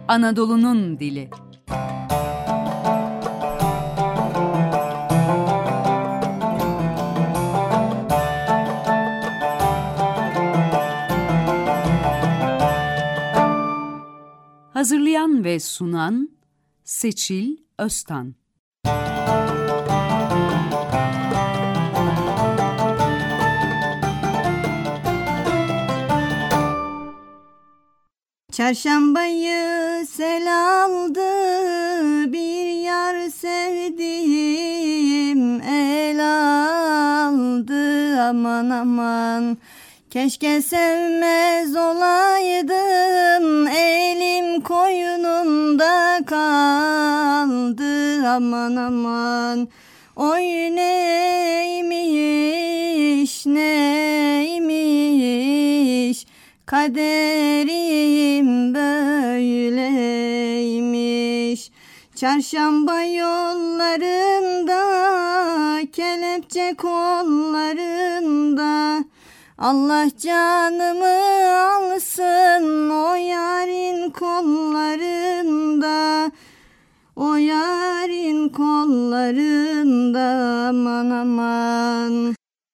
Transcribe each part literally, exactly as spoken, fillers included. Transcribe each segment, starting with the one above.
Anadolu'nun dili. Hazırlayan ve sunan Seçil Öztan. Çarşambayı sel aldı, bir yar sevdiğim el aldı. Aman aman, keşke sevmez olaydım, elim koynunda kaldı. Aman aman, oy neymiş neymiş, kaderim böyleymiş. Çarşamba yollarında, kelepçe kollarında, Allah canımı alsın o yarın kollarında, o yarın kollarında. Aman aman.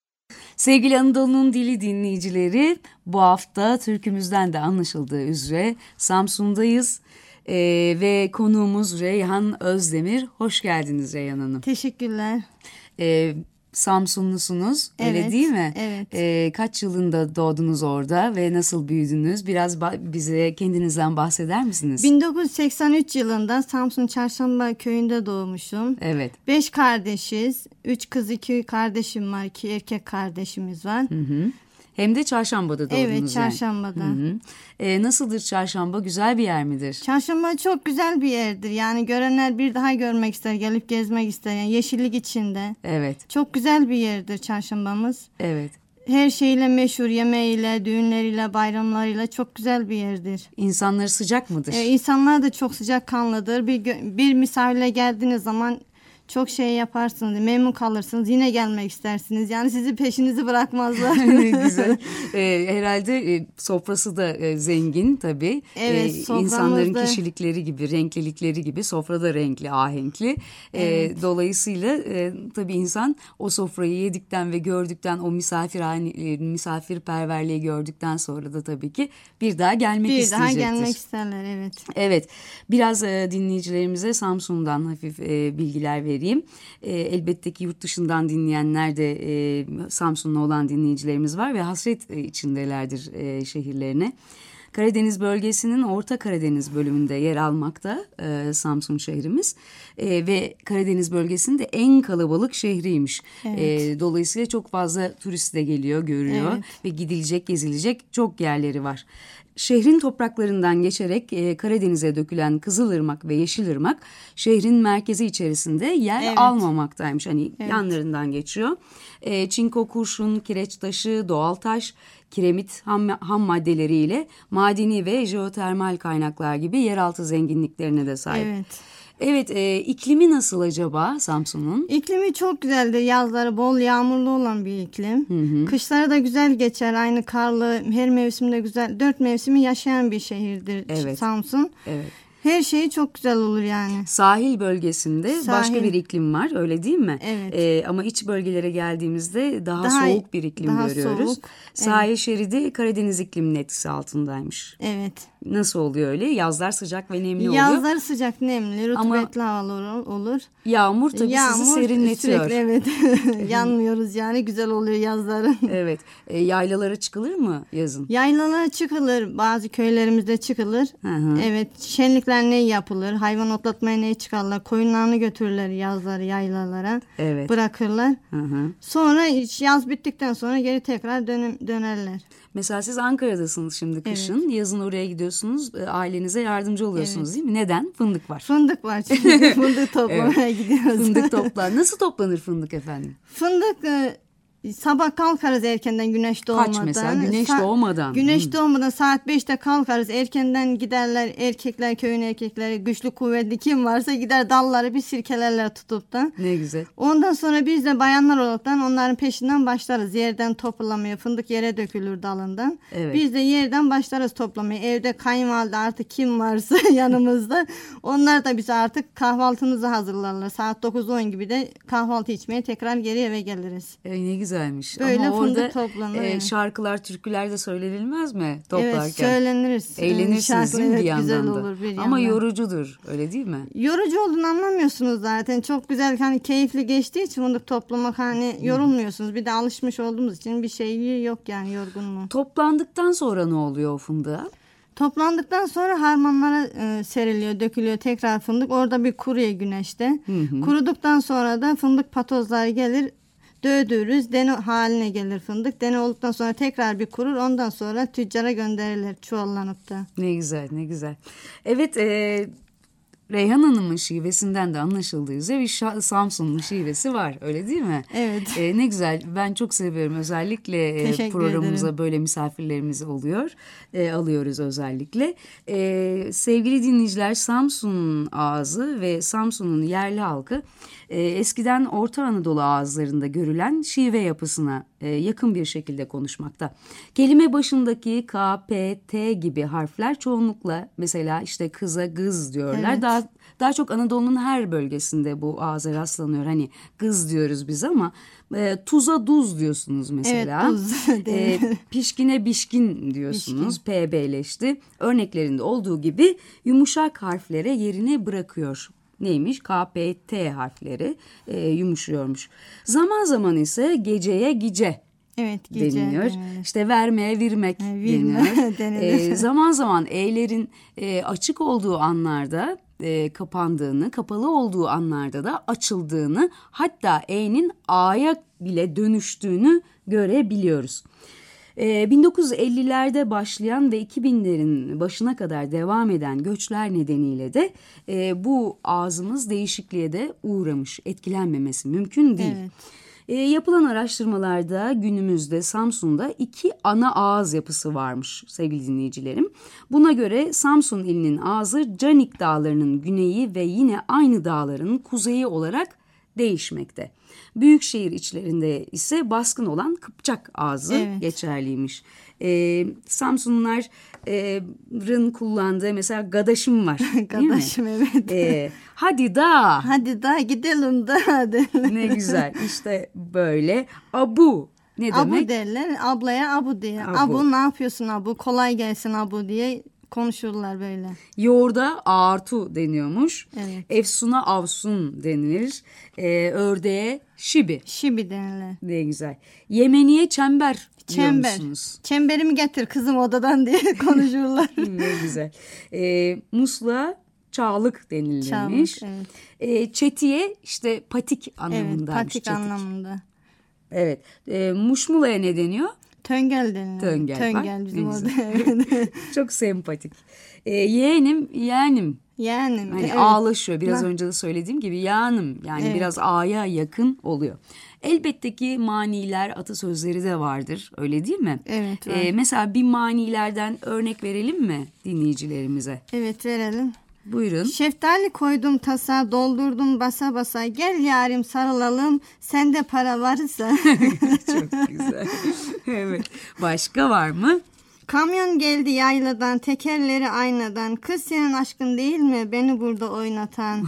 Sevgili Anadolu'nun dili dinleyicileri, bu hafta türkümüzden de anlaşıldığı üzere Samsun'dayız ee, ve konuğumuz Reyhan Özdemir. Hoş geldiniz Reyhan Hanım. Teşekkürler. Ee, Samsunlusunuz, öyle evet, değil mi? Evet. Ee, kaç yılında doğdunuz orada ve nasıl büyüdünüz? Biraz ba- bize kendinizden bahseder misiniz? bin dokuz yüz seksen üç yılında Samsun Çarşamba köyünde doğmuşum. Evet. Beş kardeşiz. Üç kız, iki kardeşim var. İki erkek kardeşimiz var. Hı hı. Hem de Çarşamba'da doğdunuz. Evet, Çarşamba'da. Yani. Hı hı. Ee, nasıldır Çarşamba? Güzel bir yer midir? Çarşamba çok güzel bir yerdir. Yani görenler bir daha görmek ister, gelip gezmek ister. Yani yeşillik içinde. Evet. Çok güzel bir yerdir Çarşambamız. Evet. Her şeyle meşhur, yemeğiyle, düğünleriyle, bayramlarıyla çok güzel bir yerdir. İnsanları sıcak mıdır? Ee, insanlar da çok sıcakkanlıdır. Bir, bir misafirle geldiğiniz zaman çok şey yaparsınız, memnun kalırsınız, yine gelmek istersiniz. Yani sizi peşinizi bırakmazlar. Güzel. Ee, herhalde e, sofrası da e, zengin tabii. Evet, ee, soframızda. İnsanların kişilikleri gibi, renklilikleri gibi sofra da renkli, ahenkli. Evet. Ee, dolayısıyla e, tabii insan o sofrayı yedikten ve gördükten, o misafir e, misafirperverliği gördükten sonra da tabii ki bir daha gelmek bir isteyecektir. Bir daha gelmek isterler, evet. Evet. Biraz e, dinleyicilerimize Samsun'dan hafif e, bilgiler vereyim. vereyim. E, elbette ki yurt dışından dinleyenler de e, Samsunlu olan dinleyicilerimiz var ve hasret içindelerdir e, şehirlerine. Karadeniz bölgesinin Orta Karadeniz bölümünde yer almakta e, Samsun şehrimiz e, ve Karadeniz bölgesinin de en kalabalık şehriymiş. Evet. E, dolayısıyla çok fazla turist de geliyor, görüyor evet. ve gidilecek, gezilecek çok yerleri var. Şehrin topraklarından geçerek e, Karadeniz'e dökülen Kızılırmak ve Yeşilırmak şehrin merkezi içerisinde yer evet. almamaktaymış. Hani evet. yanlarından geçiyor. E, çinko, kurşun, kireç taşı, doğal taş, kiremit ham, ham maddeleriyle madeni ve jeotermal kaynaklar gibi yeraltı zenginliklerine de sahip. Evet. Evet, e, iklimi nasıl acaba Samsun'un? İklimi çok güzeldir. Yazları bol yağmurlu olan bir iklim. Hı hı. Kışları da güzel geçer. Aynı karlı, her mevsimde güzel. Dört mevsimi yaşayan bir şehirdir evet. Samsun. Evet. Her şey çok güzel olur yani. Sahil bölgesinde Sahil. başka bir iklim var, öyle değil mi? Evet. Ee, ama iç bölgelere geldiğimizde daha, daha soğuk bir iklim daha görüyoruz. Soğuk. Sahil evet. şeridi Karadeniz ikliminin etkisi altındaymış. Evet. Nasıl oluyor öyle? Yazlar sıcak ve nemli oluyor. Yazlar sıcak, nemli, rutubetli havalar olur. Yağmur tabii Yağmur, sizi serinletiyor. Sürekli evet. Yanmıyoruz yani, güzel oluyor yazların. Evet. E, yaylalara çıkılır mı yazın? Yaylalara çıkılır. Bazı köylerimizde çıkılır. Hı hı. Evet. Şenlikler ne yapılır? Hayvan otlatmaya ne çıkarlar? Koyunlarını götürürler yazları yaylalara. Evet. Bırakırlar. Hı hı. Sonra yaz bittikten sonra geri tekrar dön dönerler. Mesela siz Ankara'dasınız şimdi kışın. Evet. Yazın oraya gidiyorsunuz. Ailenize yardımcı oluyorsunuz evet. değil mi? Neden? Fındık var. Fındık var çünkü fındık toplamaya evet. gidiyoruz. Fındık toplar. Nasıl toplanır fındık efendim? Fındık Sabah kalkarız erkenden güneş doğmadan. Kaç mesela? Güneş Sa- doğmadan. Güneş hmm. doğmadan saat beşte kalkarız. Erkenden giderler erkekler, köyün erkekleri, güçlü kuvvetli kim varsa gider dalları bir sirkelerler tutup da. Ne güzel. Ondan sonra biz de bayanlar olaraktan onların peşinden başlarız. Yerden toplamaya, fındık yere dökülür dalından. Evet. Biz de yerden başlarız toplamaya. Evde kayınvalide artık kim varsa yanımızda. Onlar da bize artık kahvaltımızı hazırlarlar. Saat dokuz on gibi de kahvaltı içmeye tekrar geri eve geliriz. E, ne güzelmiş. Böyle ama fındık orada toplanır. e, şarkılar, türküler de söylenilmez mi toplarken? Evet, söyleniriz. Eğlenirsiniz Şarkı, değil mi evet, bir yandan güzel da? olur bir ama yandan. yorucudur, öyle değil mi? Yorucu olduğunu anlamıyorsunuz zaten. Çok güzel, hani keyifli geçtiği için fındık toplamak, hani yorulmuyorsunuz. Bir de alışmış olduğumuz için bir şey yok yani, yorgunluğu. Toplandıktan sonra ne oluyor o fındığa? Toplandıktan sonra harmanlara e, seriliyor, dökülüyor tekrar fındık. Orada bir kuruyor güneşte. Hı hı. Kuruduktan sonra da fındık patozları gelir. Dövdürürüz. Dene haline gelir fındık. Dene olduktan sonra tekrar bir kurur. Ondan sonra tüccara gönderilir çuvallanıp da. Ne güzel, ne güzel. Evet, e, Reyhan Hanım'ın şivesinden de anlaşıldığı üzere bir Samsunlu şivesi var, öyle değil mi? Evet. E, ne güzel, ben çok seviyorum. Özellikle e, programımıza ederim. Böyle misafirlerimiz oluyor, e, alıyoruz özellikle. E, sevgili dinleyiciler, Samsun ağzı ve Samsun'un yerli halkı e, eskiden Orta Anadolu ağızlarında görülen şive yapısına e, yakın bir şekilde konuşmakta. Kelime başındaki K, P, T gibi harfler çoğunlukla mesela işte kıza gız diyorlar. Evet. Daha Daha çok Anadolu'nun her bölgesinde bu ağza rastlanıyor. Hani kız diyoruz biz ama e, tuza duz diyorsunuz mesela. Evet, tuz. e, pişkine bişkin diyorsunuz. Pişkin. P B'leşti. Örneklerinde olduğu gibi yumuşak harflere yerini bırakıyor. Neymiş? K, P, T harfleri e, yumuşuyormuş. Zaman zaman ise geceye gice. Evet, gece deniliyor. denilir. İşte vermeye virmek e, deniyor. e, zaman zaman E'lerin e, açık olduğu anlarda e, kapandığını, kapalı olduğu anlarda da açıldığını, hatta E'nin A'ya bile dönüştüğünü görebiliyoruz. E, bin dokuz yüz ellilerde başlayan ve iki binlerin başına kadar devam eden göçler nedeniyle de e, bu ağzımız değişikliğe de uğramış, etkilenmemesi mümkün değil. Evet. E, yapılan araştırmalarda günümüzde Samsun'da iki ana ağız yapısı varmış sevgili dinleyicilerim. Buna göre Samsun ilinin ağzı Canik Dağları'nın güneyi ve yine aynı dağların kuzeyi olarak değişmekte. Büyükşehir içlerinde ise baskın olan Kıpçak ağzı evet. geçerliymiş. Ee, Samsunluların e, kullandığı mesela gadaşım var. Gadaşım evet. Ee, hadi da. Hadi da gidelim da. Ne güzel işte böyle. Abu ne demek? Abu derler, ablaya abu diye. Abu. Abu ne yapıyorsun abu, kolay gelsin abu diye konuşurlar böyle. Yoğurda ağartu deniyormuş. Evet. Efsuna avsun denilir. Ee, ördeğe şibi. Şibi denilir. Ne güzel. Yemeniye çember. Çember. Çemberimi getir kızım odadan diye konuşurlar. Ne güzel. Ee, musluğa çağlık denilirmiş. Çağlık, evet. Ee, çetiye işte patik anlamındaymış. Evet, patik çetik. anlamında. Evet. Ee, muşmulaya ne deniyor? Töngel deniyor. Töngel. Töngel bak, bizim orada. Çok sempatik. Ee, yeğenim, yeğenim. Yeğenim. Hani evet. ağlaşıyor. Biraz ha. önce de söylediğim gibi yeğenim. Yani evet. biraz ağaya yakın oluyor. Elbette ki maniler, atasözleri de vardır. Öyle değil mi? Evet. Ee, mesela bir manilerden örnek verelim mi dinleyicilerimize? Evet, verelim. Buyurun. Şeftali koydum tasa, doldurdum basa basa. Gel yarim sarılalım, sende para varsa. Çok güzel. Evet. Başka var mı? Kamyon geldi yayladan, tekerleri aynadan. Kız senin aşkın değil mi beni burada oynatan?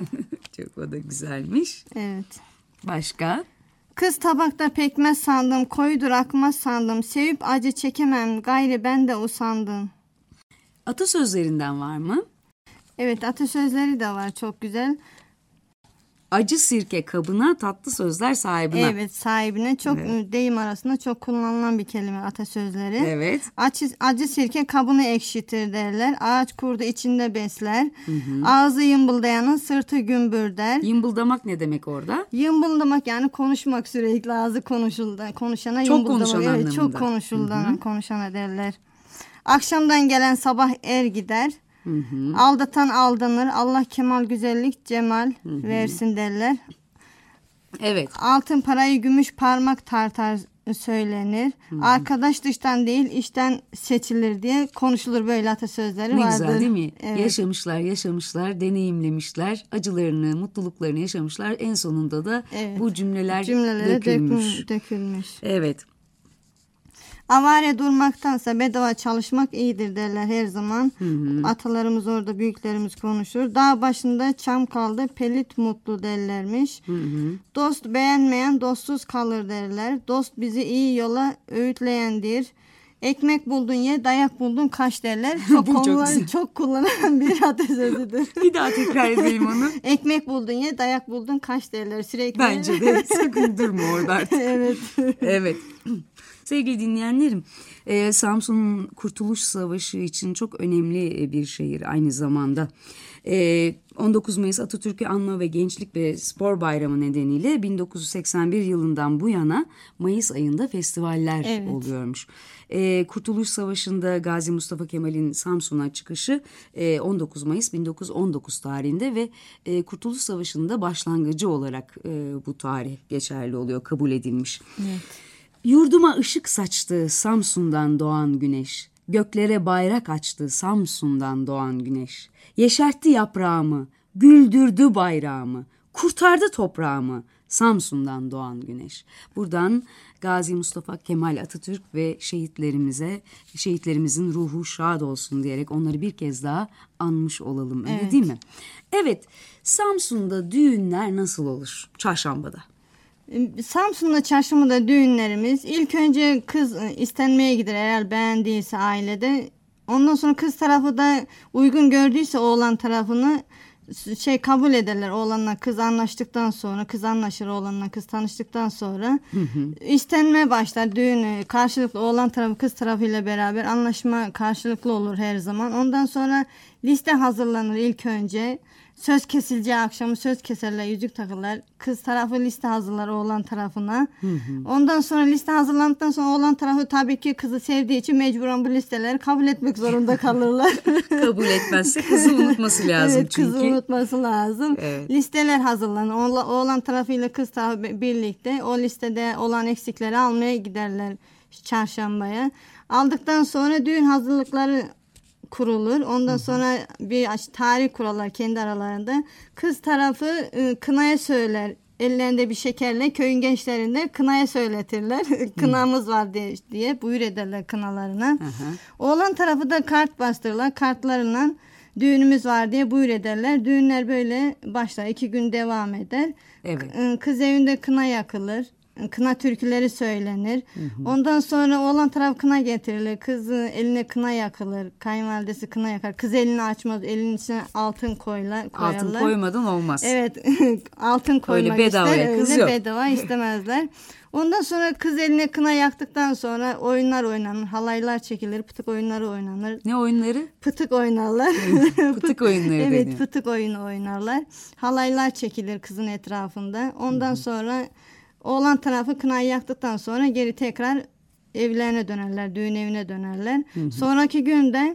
Çok, o da güzelmiş. Evet. Başka? Kız tabakta pekmez sandım, koydur akmaz sandım. Sevip acı çekemem, gayri ben de usandım. Atasözlerinden var mı? Evet, atasözleri de var, çok güzel. Acı sirke kabına, tatlı sözler sahibine. Evet, sahibine çok evet. deyim arasında çok kullanılan bir kelime atasözleri. Evet. Acı, acı sirke kabını ekşitir derler. Ağaç kurdu içinde besler. Hı hı. Ağzı yımbıldayanın sırtı gümbür der. Yımbıldamak ne demek orada? Yımbıldamak yani konuşmak, sürekli ağzı konuşulda. Konuşana çok yımbıldamak. Konuşan evet, anlamında. Çok konuşuldan konuşana derler. Akşamdan gelen sabah er gider. Hı hı. Aldatan aldanır. Allah kemal güzellik cemal hı hı. versin derler. Evet. Altın parayı gümüş parmak tartar söylenir. Hı-hı. Arkadaş dıştan değil içten seçilir diye konuşulur, böyle atasözleri ne vardır. Ne güzel değil mi? Evet. Yaşamışlar, yaşamışlar, deneyimlemişler, acılarını, mutluluklarını yaşamışlar. En sonunda da evet. bu cümleler Cümlelere dökülmüş. Döküm, dökülmüş. Evet. Avare durmaktansa bedava çalışmak iyidir derler her zaman. Hı hı. Atalarımız orada, büyüklerimiz konuşur. Dağ başında çam kaldı, pelit mutlu derlermiş. Hı hı. Dost beğenmeyen dostsuz kalır derler. Dost bizi iyi yola öğütleyendir. Ekmek buldun ye, dayak buldun kaç derler. Çok, kullan, çok kullanılan bir atasözüdür. Bir daha tekrar edelim onu. Ekmek buldun ye, dayak buldun kaç derler sürekli. Bence de sakın durma orada artık. Evet. Evet. Sevgili dinleyenlerim, e, Samsun'un Kurtuluş Savaşı için çok önemli bir şehir aynı zamanda. E, on dokuz Mayıs Atatürk'ü Anma ve Gençlik ve Spor Bayramı nedeniyle bin dokuz yüz seksen bir yılından bu yana Mayıs ayında festivaller evet. oluyormuş. E, Kurtuluş Savaşı'nda Gazi Mustafa Kemal'in Samsun'a çıkışı e, on dokuz Mayıs bin dokuz yüz on dokuz tarihinde ve e, Kurtuluş Savaşı'nda başlangıcı olarak e, bu tarih geçerli oluyor, kabul edilmiş. Evet. Yurduma ışık saçtı Samsun'dan doğan güneş. Göklere bayrak açtı Samsun'dan doğan güneş. Yeşertti yaprağımı, güldürdü bayrağımı, kurtardı toprağımı Samsun'dan doğan güneş. Buradan Gazi Mustafa Kemal Atatürk ve şehitlerimize, şehitlerimizin ruhu şad olsun diyerek onları bir kez daha anmış olalım. Öyle evet. değil mi? Evet, Samsun'da düğünler nasıl olur Çarşamba'da? Samsun'da, Çarşamba'da düğünlerimiz ilk önce kız istenmeye gider eğer beğendiyse ailede. Ondan sonra kız tarafı da uygun gördüyse oğlan tarafını şey kabul ederler. Oğlanla kız anlaştıktan sonra, kız anlaşır oğlanla kız tanıştıktan sonra hı hı. istenme başlar. Düğün karşılıklı, oğlan tarafı kız tarafıyla beraber anlaşma karşılıklı olur her zaman. Ondan sonra liste hazırlanır ilk önce. Söz kesileceği akşamı söz keserler, yüzük takırlar. Kız tarafı liste hazırlar oğlan tarafına. Hı hı. Ondan sonra liste hazırlandıktan sonra oğlan tarafı tabii ki kızı sevdiği için mecburen bu listeleri kabul etmek zorunda kalırlar. Kabul etmezse kızı unutması lazım evet, çünkü. Kızı unutması lazım. Evet. Listeler hazırlanır. Oğla, oğlan tarafıyla kız tarafı birlikte o listede olan eksikleri almaya giderler Çarşamba'ya. Aldıktan sonra düğün hazırlıkları kurulur. Ondan hı hı. sonra bir tarih kurarlar kendi aralarında. Kız tarafı e, kınaya söyler. Ellerinde bir şekerle köyün gençlerinde kınaya söyletirler. Kınamız var diye, diye buyur ederler kınalarına. Hı hı. Oğlan tarafı da kart bastırırlar. Kartlarla düğünümüz var diye buyur ederler. Düğünler böyle başlar. iki gün devam eder. Evet. Kız evinde kına yakılır. Kına türküleri söylenir. Hı hı. Ondan sonra oğlan taraf kına getirilir. Kız eline kına yakılır. Kayınvalidesi kına yakar. Kız elini açmaz. Elinin içine altın koylar, koyarlar. Altın koymadan olmaz. Evet. Altın koymak öyle bedavaya ister. Kız öyle yok. bedava istemezler. Ondan sonra kız eline kına yaktıktan sonra oyunlar oynanır. Halaylar çekilir. Pıtık oyunları oynanır. Ne oyunları? Pıtık oynarlar. Pıtık oyunları Evet, deniyor. pıtık oyunu oynarlar. Halaylar çekilir kızın etrafında. Ondan hı hı. sonra oğlan tarafı kınayı yaktıktan sonra geri tekrar evlerine dönerler, düğün evine dönerler. Hı hı. Sonraki günde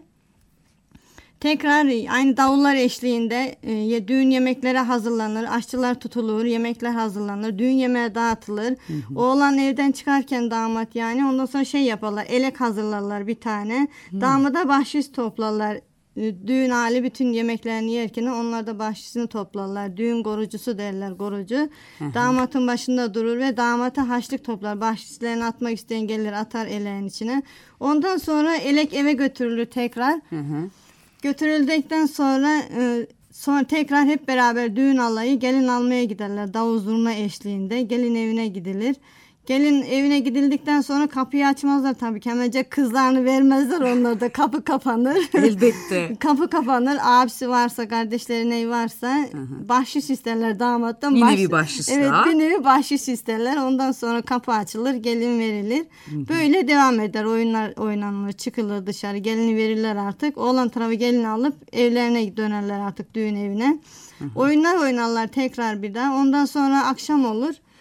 tekrar aynı davullar eşliğinde e, düğün yemekleri hazırlanır, aşçılar tutulur, yemekler hazırlanır, düğün yemeği dağıtılır. Hı hı. Oğlan evden çıkarken damat yani ondan sonra şey yaparlar, elek hazırlarlar bir tane. Hı. Damada bahşiş toplarlar. Düğün hali bütün yemeklerini yerken onlar da bahşişini toplarlar. Düğün korucusu derler, korucu. Hı hı. Damatın başında durur ve damata haçlık toplar. Bahşişlerini atmak isteyen gelir atar eleğin içine. Ondan sonra elek eve götürülür tekrar. Hı hı. Götürüldükten sonra e, sonra tekrar hep beraber düğün alayı gelin almaya giderler. Davul zurna eşliğinde gelin evine gidilir. Gelin evine gidildikten sonra kapıyı açmazlar tabii ki. Hemencek kızlarını vermezler, onlar da kapı kapanır. Elbette. Kapı kapanır. Abisi varsa, kardeşleri neyi varsa hı-hı. bahşiş isterler damattan. Bir Bahş... nevi bahşiş Evet, daha. bir nevi bahşiş isterler. Ondan sonra kapı açılır, gelin verilir. Hı-hı. Böyle devam eder. Oyunlar oynanır, çıkılır dışarı. Gelini verirler artık. Oğlan tarafı gelini alıp evlerine dönerler artık düğün evine. Hı-hı. Oyunlar oynarlar tekrar bir daha. Ondan sonra akşam olur.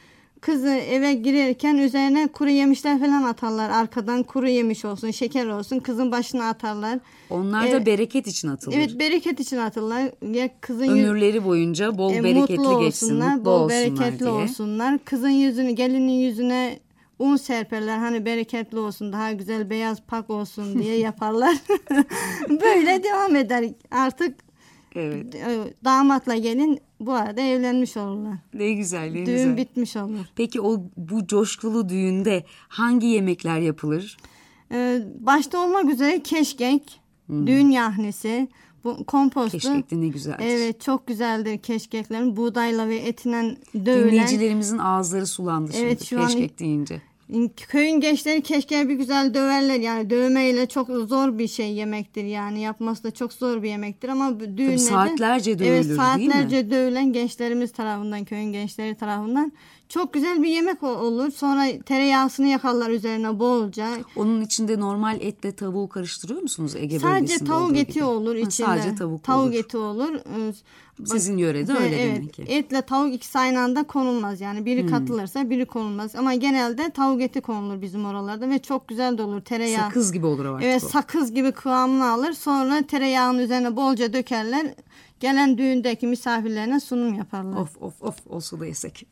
kızı eve girerken üzerine kuru yemişler falan atarlar. Arkadan kuru yemiş olsun, şeker olsun kızın başına atarlar. Onlar da evet, bereket için atılır. Evet, bereket için atırlar. Ya kızın ömürleri boyunca bol e, bereketli mutlu geçsin, olsunlar, mutlu bol olsunlar bereketli diye. olsunlar. Kızın yüzünü, gelinin yüzüne un serperler. Hani bereketli olsun, daha güzel beyaz pak olsun diye yaparlar. Böyle devam eder. Artık evet, damatla gelin bu arada evlenmiş olurlar. Ne güzel, ne Düğün güzel. Düğün bitmiş olur. Peki o bu coşkulu düğünde hangi yemekler yapılır? Ee, başta olmak üzere keşkek, hmm. düğün yahnisi, bu kompostu. Keşkek de ne güzeldir. Evet, çok güzeldir keşkeklerin. Buğdayla ve etinden dövülen. Dinleyicilerimizin ağızları sulandı şimdi evet, şu keşkek an... deyince. Köyün gençleri keşke bir güzel döverler, yani dövmeyle çok zor bir şey yemektir, yani yapması da çok zor bir yemektir ama düğünlerde saatlerce dövülür, evet, saatlerce değil mi? dövülen gençlerimiz tarafından, köyün gençleri tarafından çok güzel bir yemek olur. Sonra tereyağısını yakarlar üzerine bolca. Onun içinde normal etle tavuğu karıştırıyor musunuz Ege sadece bölgesinde? Tavuk eti gibi? olur içinde. Ha, sadece tavuk, tavuk olur. eti olur. Sizin yörede öyle evet, demek ki. Etle tavuk ikisi aynı anda konulmaz. Yani biri hmm. katılırsa biri konulmaz. Ama genelde tavuk eti konulur bizim oralarda ve çok güzel de olur. Tereyağı. Sakız gibi olur artık evet, o. sakız gibi kıvamını alır. Sonra tereyağının üzerine bolca dökerler. Gelen düğündeki misafirlerine sunum yaparlar. Of of of olsa da yesek.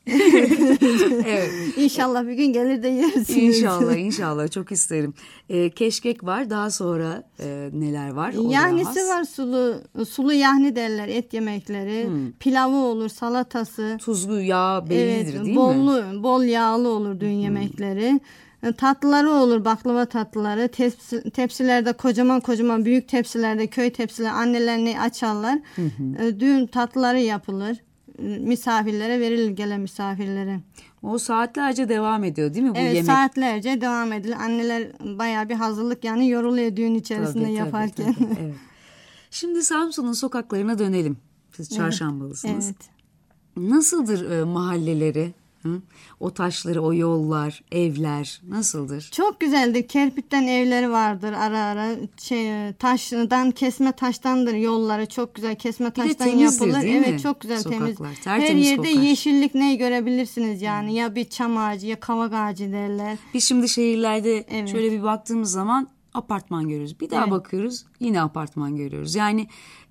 Evet. İnşallah bir gün gelir de yersiniz. İnşallah inşallah çok isterim. Ee, keşkek var, daha sonra e, neler var? O yahnisi var, sulu sulu yahni derler, et yemekleri. Hmm. Pilavı olur, salatası. Tuzlu yağ bellidir evet, değil bollu, mi? Bol yağlı olur düğün hmm. yemekleri. Tatlıları olur, baklava tatlıları. Tepsi, tepsilerde kocaman kocaman büyük tepsilerde, köy tepsileri annelerini açarlar. Hı hı. Düğün tatlıları yapılır. Misafirlere verilir, gelen misafirlere. O saatlerce devam ediyor değil mi bu evet, yemek? Evet, saatlerce devam edilir. Anneler bayağı bir hazırlık yani yoruluyor düğün içerisinde tabii, yaparken. Tabii, tabii, evet. Şimdi Samsun'un sokaklarına dönelim. Siz Çarşambalısınız. Evet. Nasıldır e, mahalleleri? Hı? O taşları, o yollar, evler nasıldır? Çok güzeldir. Kerpitten evleri vardır ara ara. Şey, taştan, kesme taştandır yolları. Çok güzel kesme taştan yapılır. Evet, mi? Çok güzel Sokaklar, temiz. Tertemiz her yerde kokar. Yeşillik ne görebilirsiniz yani. Hmm. Ya bir çam ağacı ya kavak ağacı derler. Biz şimdi şehirlerde evet. şöyle bir baktığımız zaman apartman görüyoruz. Bir daha evet. bakıyoruz yine apartman görüyoruz. Yani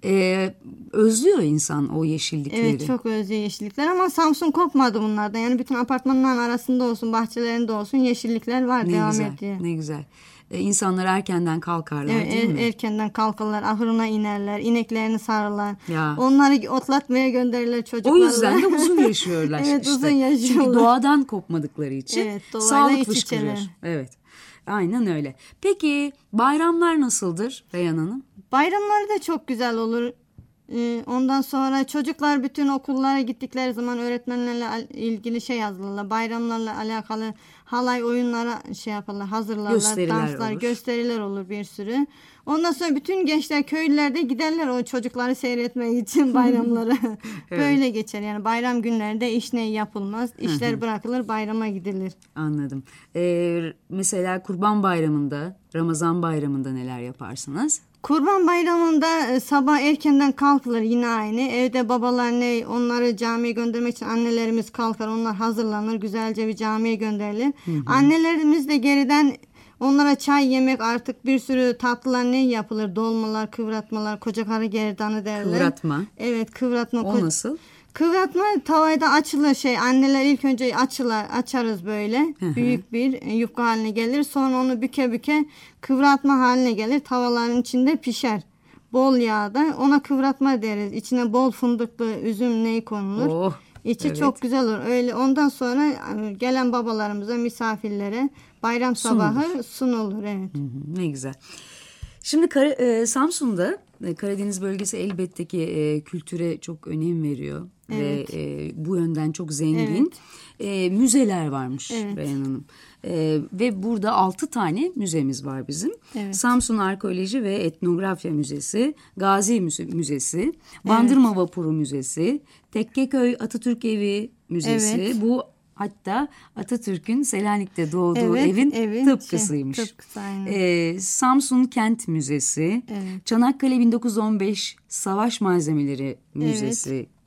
e, özlüyor insan o yeşillikleri. Evet, çok özlüyor yeşillikler ama Samsun kopmadı bunlardan. Yani bütün apartmanların arasında olsun, bahçelerinde olsun yeşillikler var, ne devam güzel, ediyor. Ne güzel. E, insanlar erkenden kalkarlar evet, değil er, mi? Erkenden kalkarlar, ahırına inerler, ineklerini sağırlar. Ya. Onları otlatmaya gönderirler çocuklarla. O yüzden de uzun yaşıyorlar. evet, işte. uzun yaşıyorlar. Çünkü doğadan kopmadıkları için evet, sağlık fışkırıyor. Evet. Aynen öyle. Peki bayramlar nasıldır Reyhan Hanım? Bayramlar da çok güzel olur. Ee, ondan sonra çocuklar bütün okullara gittikleri zaman öğretmenlerle ilgili şey yazılırlar. Bayramlarla alakalı halay oyunlara şey yaparlar, hazırlarlar. Gösteriler danslar, olur. gösteriler olur bir sürü. Ondan sonra bütün gençler, köylüler de giderler o çocukları seyretmek için bayramlara. evet. Böyle geçer yani bayram günlerinde iş ne yapılmaz. İşler bırakılır, bayrama gidilir. Anladım. Ee, mesela Kurban Bayramı'nda, Ramazan Bayramı'nda neler yaparsınız? Kurban Bayramı'nda sabah erkenden kalkılır yine aynı. Evde babalar ne onları camiye göndermek için annelerimiz kalkar. Onlar hazırlanır. Güzelce bir camiye gönderilir. Hı hı. Annelerimiz de geriden onlara çay, yemek, artık bir sürü tatlılar ne yapılır? Dolmalar, kıvratmalar, koca karı gerdanı derler. Kıvratma. Evet, kıvratma. O nasıl? Kıvratma tavada açılır şey. Anneler ilk önce açılar, açarız böyle. Hı hı. Büyük bir yufka haline gelir. Sonra onu büke büke kıvratma haline gelir. Tavaların içinde pişer. Bol yağda. Ona kıvratma deriz. İçine bol fındıklı üzüm ney konulur. Oh, İçi evet. çok güzel olur. Öyle ondan sonra gelen babalarımıza, misafirlere bayram sabahı sunulur. sunulur evet. Hı hı, ne güzel. Şimdi Kar- e, Samsun'da e, Karadeniz bölgesi elbette ki e, kültüre çok önem veriyor. Evet. Ve e, bu yönden çok zengin. Evet. E, müzeler varmış evet. Reyhan Hanım. E, ve burada altı tane müzemiz var bizim. Evet. Samsun Arkeoloji ve Etnografya Müzesi, Gazi Müzesi, Bandırma evet. Vapuru Müzesi, Tekkeköy Atatürk Evi Müzesi. Evet. Bu hatta Atatürk'ün Selanik'te doğduğu evet, evin evet, tıpkısıymış. Şey, tıpkısı, ee, Samsun Kent Müzesi, evet. Çanakkale bin dokuz yüz on beş Savaş Malzemeleri Müzesi evet.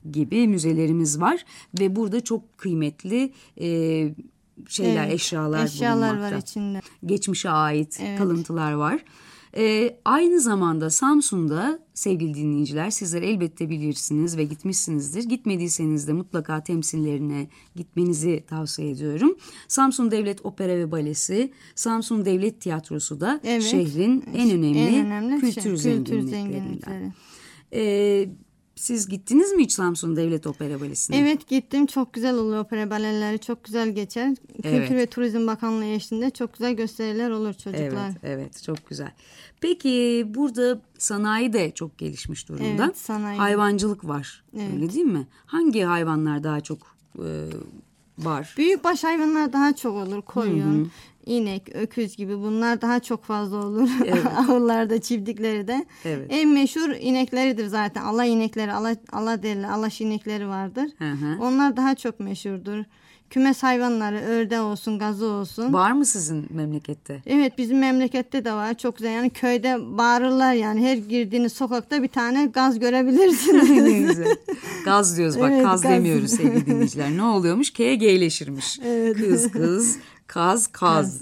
gibi müzelerimiz var. Ve burada çok kıymetli e, şeyler, evet, eşyalar, eşyalar bulunmakta. var içinde. Geçmişe ait, evet, kalıntılar var. Ee, aynı zamanda Samsun'da sevgili dinleyiciler, sizler elbette bilirsiniz ve gitmişsinizdir. Gitmediyseniz de mutlaka temsillerine gitmenizi tavsiye ediyorum. Samsun Devlet Opera ve Balesi, Samsun Devlet Tiyatrosu da, evet, şehrin en önemli, en önemli kültür, şey, zenginliklerinden. Zenginlikleri. Ee, Siz gittiniz mi hiç Samsun Devlet Opera Balesi'ne? Evet, gittim. Çok güzel oluyor, opera baleleri çok güzel geçer. Kültür, evet, ve Turizm Bakanlığı eşliğinde çok güzel gösteriler olur çocuklar. Evet, evet, çok güzel. Peki burada sanayi de çok gelişmiş durumda. Evet, sanayi. Hayvancılık var, evet, öyle değil mi? Hangi hayvanlar daha çok e, var? Büyükbaş hayvanlar daha çok olur. Koyun, hı hı, İnek, öküz gibi bunlar daha çok fazla olur. Evet. Ahırlarda, çiftlikleri de. Evet. En meşhur inekleridir zaten. Ala inekleri, ala, ala derler, alaş inekleri vardır. Hı hı. Onlar daha çok meşhurdur. Kümes hayvanları, ördeği olsun, gazı olsun. Var mı sizin memlekette? Evet, bizim memlekette de var. Çok güzel. Yani köyde bağırırlar yani. Her girdiğiniz sokakta bir tane gaz görebilirsiniz. Ne güzel. Gaz diyoruz bak, evet, kaz gaz demiyoruz sevgili dinleyiciler. Ne oluyormuş? K'ye G'leşirmiş. Evet. Kız kız, kaz kaz.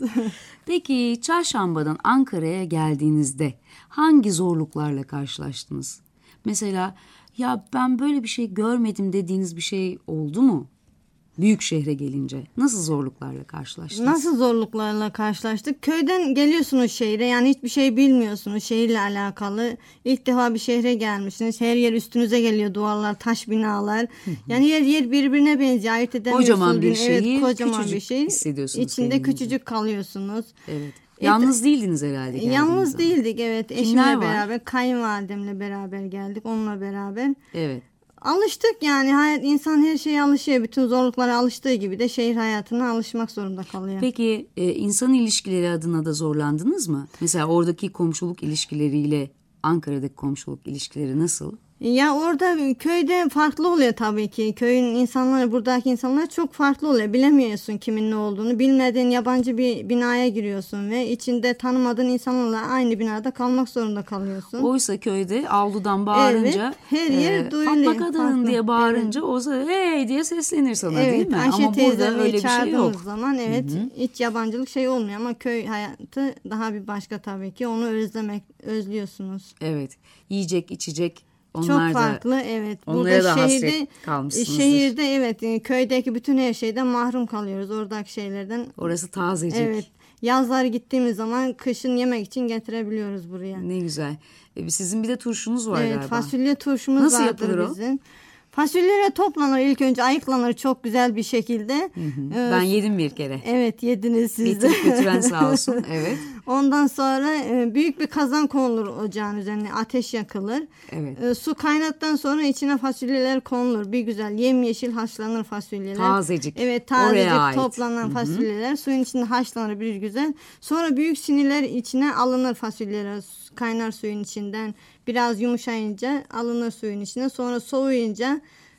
Peki Çarşamba'dan Ankara'ya geldiğinizde hangi zorluklarla karşılaştınız? Mesela ya ben böyle bir şey görmedim dediğiniz bir şey oldu mu? Büyük şehre gelince nasıl zorluklarla karşılaştınız? Nasıl zorluklarla karşılaştık? Köyden geliyorsunuz şehre, yani hiçbir şey bilmiyorsunuz şehirle alakalı. İlk defa bir şehre gelmişsiniz. Her yer üstünüze geliyor, duvarlar, taş binalar. Yani yer yer birbirine benziyor. Ayırt edemiyorsunuz. Kocaman bir şehir, evet, kocaman bir şey. hissediyorsunuz. İçinde kendinizi küçücük kalıyorsunuz. Evet. Yalnız değildiniz herhalde. Yalnız zaman. değildik, evet. Kimler Eşimle var? Beraber, kayınvalidemle beraber geldik. Onunla beraber. Evet. Alıştık yani. Hayat, insan her şeye alışıyor. Bütün zorluklara alıştığı gibi de şehir hayatına alışmak zorunda kalıyor. Peki e, insan ilişkileri adına da zorlandınız mı? Mesela oradaki komşuluk ilişkileriyle Ankara'daki komşuluk ilişkileri nasıl? Ya orada köyde farklı oluyor tabii ki. Köyün insanları, buradaki insanlar çok farklı oluyor. Bilemiyorsun kimin ne olduğunu. Bilmediğin yabancı bir binaya giriyorsun ve içinde tanımadığın insanlarla aynı binada kalmak zorunda kalıyorsun. Oysa köyde avludan bağırınca, evet, her yer e, duyuluyor. Fatma kadın diye bağırınca, evet, o da hey diye seslenir sana, evet, değil mi? Ayşe ama burada öyle bir şey yok. Zaman, evet, hı-hı, hiç yabancılık şey olmuyor ama köy hayatı daha bir başka tabii ki. Onu özlemek, özlüyorsunuz. Evet. Yiyecek, içecek. Onlar çok farklı, da, evet. Burada şehirde şehirde evet, köydeki bütün her şeyden mahrum kalıyoruz, oradaki şeylerden. Orası tazecik. Evet. Yazları gittiğimiz zaman kışın yemek için getirebiliyoruz buraya. Ne güzel. E, sizin bir de turşunuz var, evet, galiba. Evet, fasulye turşumuz Nasıl vardır bizim. Fasulyeler toplanır, ilk önce ayıklanır çok güzel bir şekilde. Hı hı. Ee, ben yedim bir kere. Evet, yediniz siz de. Getirip götüren sağ olsun. Evet. Ondan sonra büyük bir kazan konulur ocağın üzerine, ateş yakılır. Evet. E, su kaynattıktan sonra içine fasulyeler konulur. Bir güzel yemyeşil haşlanır fasulyeler. Tazecik. Evet, tazecik toplanan fasulyeler, hı-hı, suyun içinde haşlanır bir güzel. Sonra büyük siniler içine alınır fasulyeler, kaynar suyun içinden. Biraz yumuşayınca alınır suyun içine. Sonra soğuyunca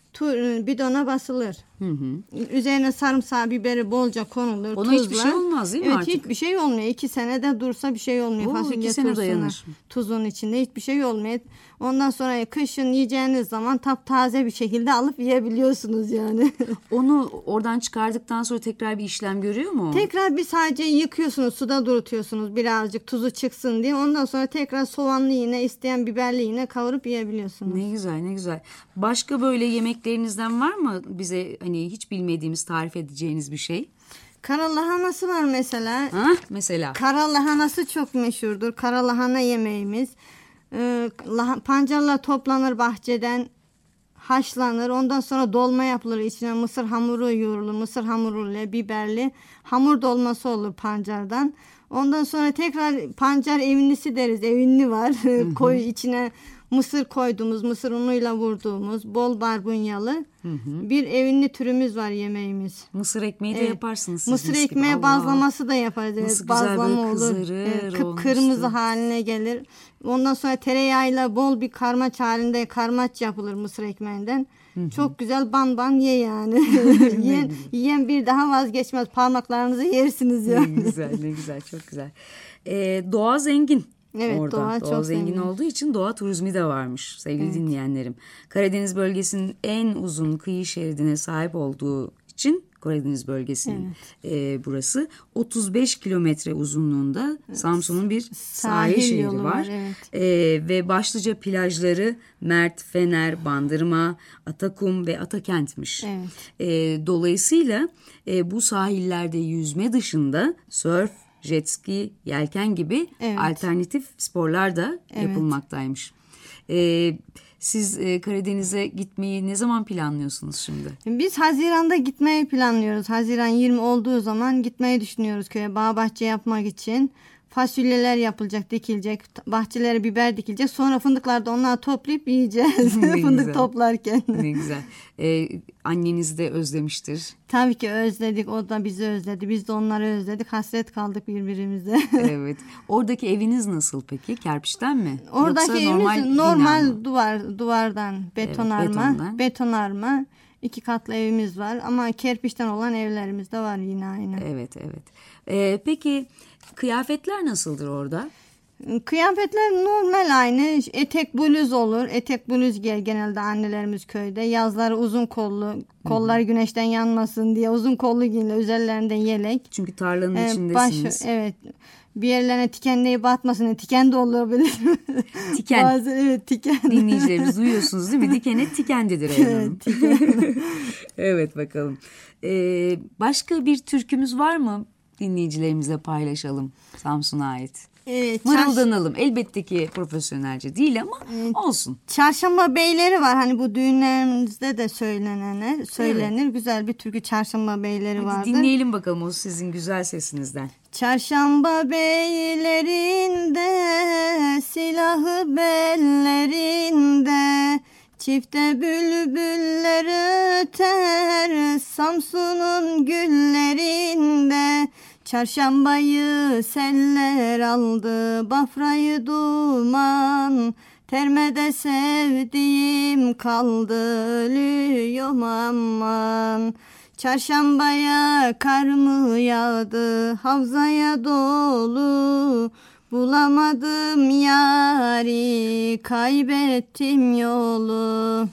bidona basılır. Hı hı. Üzerine sarımsağı, biberi bolca konulur. Ona tuzla. Hiçbir şey olmaz değil mi evet, artık? Hiçbir şey olmuyor. İki senede dursa bir şey olmuyor. Oo, fasulye turzuna, tuzun içinde hiçbir şey olmuyor. Ondan sonra kışın yiyeceğiniz zaman taptaze bir şekilde alıp yiyebiliyorsunuz yani. Onu oradan çıkardıktan sonra tekrar bir işlem görüyor mu? Tekrar bir sadece yıkıyorsunuz, suda durutuyorsunuz birazcık tuzu çıksın diye. Ondan sonra tekrar soğanlı yine, isteyen biberli yine kavurup yiyebiliyorsunuz. Ne güzel, ne güzel. Başka böyle yemeklerinizden var mı bize hani hiç bilmediğimiz, tarif edeceğiniz bir şey? Kara lahanası var mesela. Ha, mesela. Kara lahanası çok meşhurdur. Kara lahana yemeğimiz. Ee, pancarlar toplanır bahçeden, haşlanır. Ondan sonra dolma yapılır. İçine mısır hamuru yoğrulur. Mısır hamuruyla biberli hamur dolması olur pancardan. Ondan sonra tekrar pancar evinlisi deriz. Evinli var. Koy içine mısır koyduğumuz, mısır unuyla vurduğumuz, bol barbunyalı, hı hı, bir evinli türümüz var yemeğimiz. Mısır ekmeği de, evet, yaparsınız siz. Mısır ekmeği gibi. Bazlaması da yaparız. Nasıl bazlama olur. Kızarır, evet, kıpkırmızı haline gelir. Ondan sonra tereyağıyla bol bir karmaç halinde karmaç yapılır mısır ekmeğinden. Hı hı. Çok güzel ban ban ye yani. yiyen, yiyen bir daha vazgeçmez. Parmaklarınızı yersiniz yani. Ne güzel, ne güzel, çok güzel. Ee, doğa zengin. Evet, orada. doğa, doğa çok zengin, zengin olduğu için doğa turizmi de varmış sevgili evet. dinleyenlerim. Karadeniz bölgesinin en uzun kıyı şeridine sahip olduğu için Karadeniz bölgesinin evet. e, burası otuz beş kilometre uzunluğunda evet. Samsun'un bir sahil, sahil şehri var. var evet. e, ve başlıca plajları Mert, Fener, Bandırma, Atakum ve Atakent'miş. Evet. E, dolayısıyla e, bu sahillerde yüzme dışında sörf, jet ski, yelken gibi evet. alternatif sporlar da evet. yapılmaktaymış. Evet. Siz e, Karadeniz'e gitmeyi ne zaman planlıyorsunuz şimdi? Biz Haziran'da gitmeyi planlıyoruz. Haziran yirmi olduğu zaman gitmeyi düşünüyoruz köye. Bağ bahçe yapmak için. Fasulyeler yapılacak, dikilecek. Bahçelere biber dikilecek. Sonra fındıklar da onları toplayıp yiyeceğiz. Fındık güzel. Toplarken. Ne güzel. Ee, anneniz de özlemiştir. Tabii ki özledik. O da bizi özledi. Biz de onları özledik. Hasret kaldık birbirimize. Evet. Oradaki eviniz nasıl peki? Kerpiçten mi? Oradaki Yoksa evimiz normal, normal duvar, duvardan. Evet, Betonarma. betondan. Betonarma. İki katlı evimiz var. Ama kerpiçten olan evlerimiz de var yine aynı. Evet, evet. Ee, peki kıyafetler nasıldır orada? Kıyafetler normal aynı. Etek bluz olur. Etek bluz giyer genelde annelerimiz köyde. Yazları uzun kollu. Kollar güneşten yanmasın diye uzun kollu giyinirler. Üzerlerinden yelek. Çünkü tarlanın ee, içindesiniz. Baş, evet. Bir yerlerine tikenleyi batmasın. Tiken de olabilir. Tiken. Bazen, evet, tiken. Dinleyicilerimiz duyuyorsunuz değil mi? Dikene tikendedir Eren Hanım. Evet, evet bakalım. Ee, başka bir türkümüz var mı? Dinleyicilerimizle paylaşalım. Samsun'a ait. Evet, mırıldanalım. Çarş... Elbette ki profesyonelce değil ama evet. olsun. Çarşamba beyleri var. Hani bu düğünlerimizde de söylenenler, söylenir. Evet. Güzel bir türkü Çarşamba beyleri Hadi vardır. dinleyelim bakalım o sizin güzel sesinizden. Çarşamba beylerinde, silahı bellerinde, çifte bülbüller öter Samsun'un güllerinde. Çarşambayı seller aldı, Bafra'yı duman, Termede sevdiğim kaldı, ölüyorum aman. Çarşambaya kar mı yağdı, havzaya dolu, bulamadım yari, kaybettim yolu.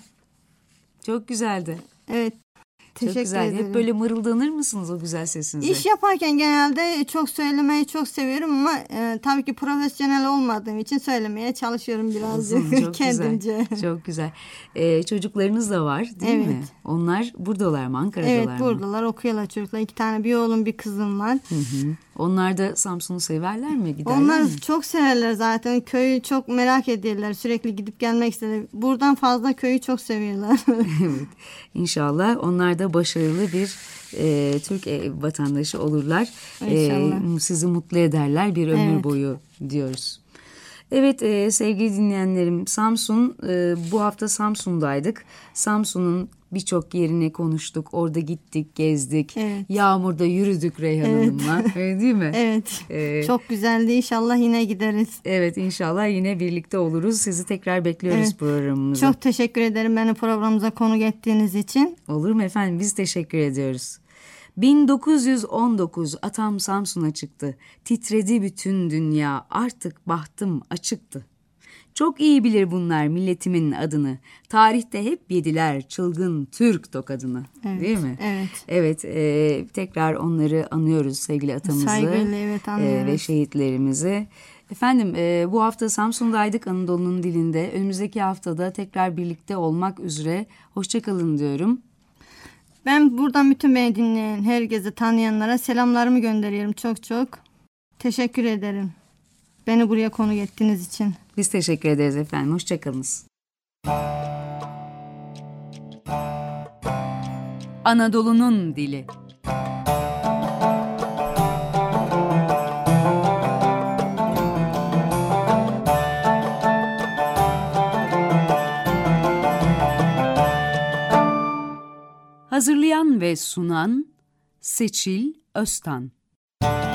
Çok güzeldi. Evet. Çok güzel. Ederim. Hep böyle mırıldanır mısınız o güzel sesinizle? İş yaparken genelde çok söylemeyi çok seviyorum ama e, tabii ki profesyonel olmadığım için söylemeye çalışıyorum birazcık çok kendimce. Güzel. Çok güzel. Ee, çocuklarınız da var değil evet. mi? Onlar buradalar mı? Ankara'dalar evet, mı? Evet buradalar, okuyorlar çocuklar. İki tane bir oğlum bir kızım var. Hı hı. Onlar da Samsun'u severler mi? Giderler Onlar mi? çok severler zaten. Köyü çok merak ediyorlar. Sürekli gidip gelmek isterler. Buradan fazla köyü çok seviyorlar. Evet. İnşallah onlar da başarılı bir e, Türk e, vatandaşı olurlar. İnşallah. E, sizi mutlu ederler bir ömür evet. boyu diyoruz. Evet e, sevgili dinleyenlerim, Samsun e, bu hafta Samsun'daydık. Samsun'un birçok yerine konuştuk. Orada gittik, gezdik. Evet. Yağmurda yürüdük Reyhan evet. Hanım'la. Öyle değil mi? Evet. Ee, Çok güzeldi. İnşallah yine gideriz. Evet, inşallah yine birlikte oluruz. Sizi tekrar bekliyoruz evet. programımıza. Çok teşekkür ederim beni programımıza konuk ettiğiniz için. Olur mu efendim? Biz teşekkür ediyoruz. bin dokuz yüz on dokuz atam Samsun'a çıktı. Titredi bütün dünya. Artık bahtım açıktı. Çok iyi bilir bunlar milletimin adını. Tarihte hep yediler çılgın Türk tokadını. Evet, değil mi? Evet. Evet. E, tekrar onları anıyoruz sevgili atamızı. Saygıyla evet anlıyoruz. E, ve şehitlerimizi. Efendim e, bu hafta Samsun'daydık Anadolu'nun dilinde. Önümüzdeki haftada tekrar birlikte olmak üzere. Hoşçakalın diyorum. Ben buradan bütün beni dinleyen, herkese tanıyanlara selamlarımı gönderiyorum çok çok. Teşekkür ederim. Beni buraya konuk ettiğiniz için. Biz teşekkür ederiz efendim. Hoşçakalınız. Anadolu'nun dili. Hazırlayan ve sunan Seçil Öztan.